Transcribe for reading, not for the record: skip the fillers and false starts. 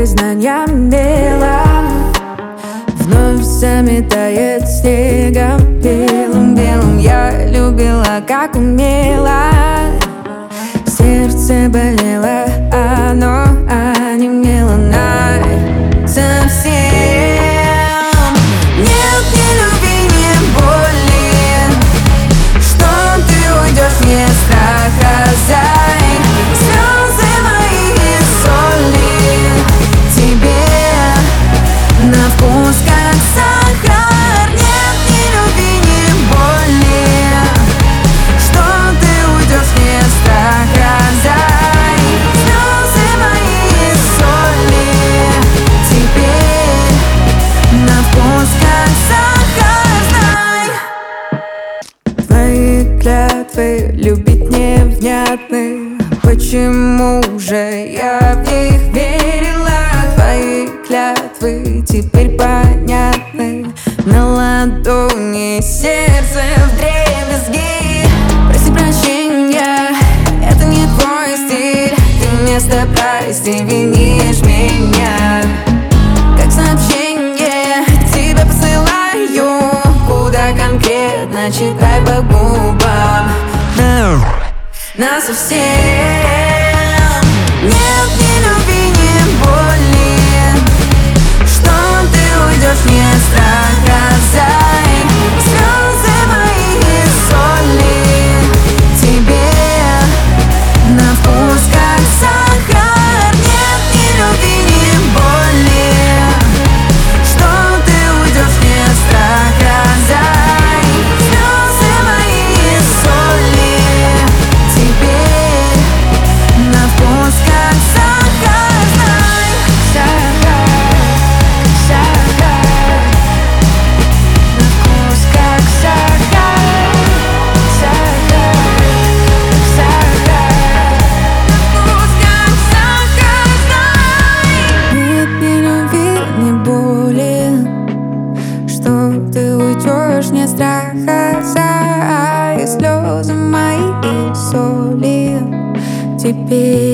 признаниям мило. Вновь заметает снегом белым-белым. Я любила, как умела. Сердце болело, оно онемело совсем. Нет ни любви, ни боли, что ты уйдешь, мне страха зай. Слезы мои соли тебе на вкус как сахар. Нет ни любви, ни боли, что ты уйдешь, мне страха зай. Слезы мои соли теперь на вкус как сахар, знай. Твои клятвы любить невнятны, почему же я в них верила? Твои клятвы теперь понятны, на ладони сердце вдребезги. Проси прощения, это не твой стиль, ты вместо прости винишь меня. Как сообщение тебя посылаю, куда конкретно читай по губам. Насовсем. Нет ни любви, ни боли, что ты уйдешь, мне страха зай. Слезы мои соли тебе на вкус как сахар. Нет ни любви, ни боли, что ты уйдешь, мне страха зай. Слезы мои соли теперь на вкус как сахар, знай. Сахар, сахар, на вкус как сахар. Сахар, сахар, на вкус как сахар, знай. Нет ни любви, ни боли, что ты уйдешь, не страха зай. Слезы мои соли теперь